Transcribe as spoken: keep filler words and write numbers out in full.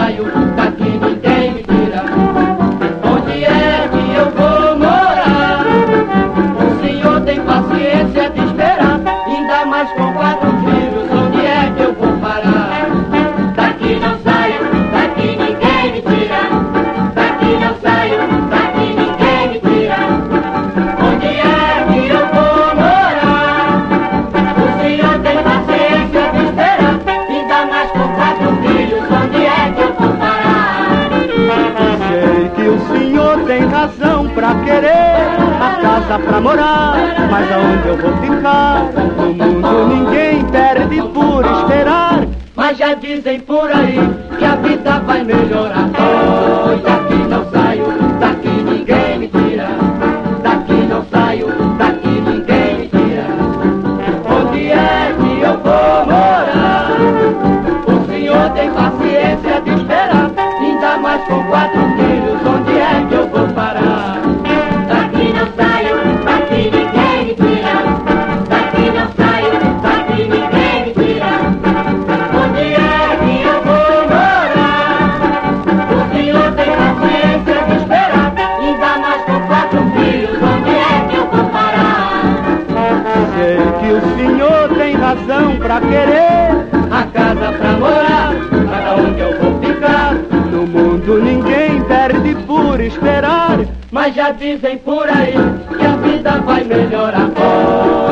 saio, daqui ninguém me tira. Onde é que eu vou morar? O senhor tem paciência de esperar, ainda mais com quatro filhos, onde é que eu vou parar? Daqui não saio, daqui ninguém me tira. Daqui não saio, daqui ninguém me tira. Onde é que eu vou morar? O senhor tem paciência de esperar, ainda mais com quatro filhos, onde é que eu vou parar? Sei que o senhor tem razão pra querer a casa pra morar, mas aonde eu vou ficar? No mundo ninguém perde por esperar. Mas já dizem por aí que a vida vai melhorar. Oh, daqui não saio, daqui ninguém me tira. Daqui não saio, daqui ninguém me tira. Onde é que eu vou morar? O senhor tem paciência de esperar, ainda mais com quatro filhos, onde é que eu vou parar? Daqui não saio, daqui ninguém me tira. Daqui não saio, daqui ninguém me tira. Onde é que eu vou morar? O senhor tem paciência de esperar, ainda mais com quatro filhos, onde é que eu vou parar? Sei que o senhor tem razão pra querer A casa pra morar, mas aonde eu vou ficar? no mundo ninguém perde por esperar. Mas já dizem por aí que a vida vai melhorar. Oh,